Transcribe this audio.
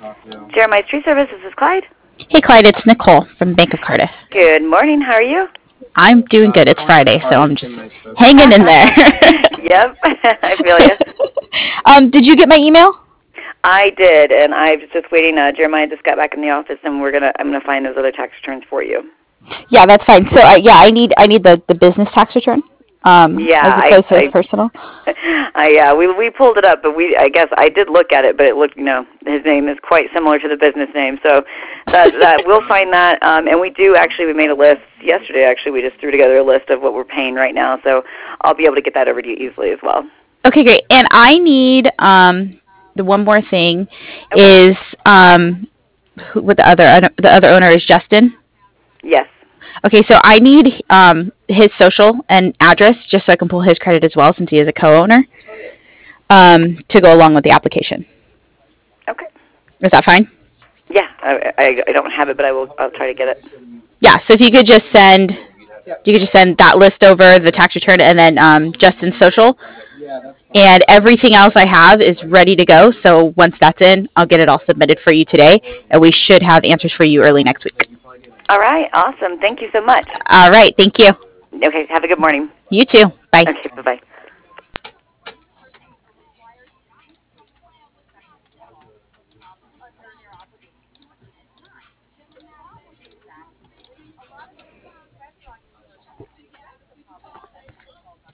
Jeremiah Tree Service, this is Clyde. Hey, Clyde, it's Nicole from Bank of Cardiff. Good morning, how are you? I'm doing good. It's Friday, so I'm just hanging in there. Yep, I feel you. Did you get my email? I did, and I was just waiting. Jeremiah just got back in the office, and I'm gonna find those other tax returns for you. Yeah, that's fine. So, I need the business tax return, as opposed to his personal. We pulled it up, but I guess I did look at it, but it looked, his name is quite similar to the business name, so that we'll find that. And we made a list yesterday. Actually, we just threw together a list of what we're paying right now, so I'll be able to get that over to you easily as well. Okay, great. And I need the one more thing is with the other owner is Justin. Yes. Okay, so I need his social and address just so I can pull his credit as well, since he is a co-owner, to go along with the application. Okay. Is that fine? Yeah, I don't have it, but I'll try to get it. Yeah. So if you could just send that list over, the tax return, and then Justin's social, and everything else I have is ready to go. So once that's in, I'll get it all submitted for you today, and we should have answers for you early next week. All right, awesome. Thank you so much. All right, thank you. Okay, have a good morning. You too. Bye. Okay, bye-bye.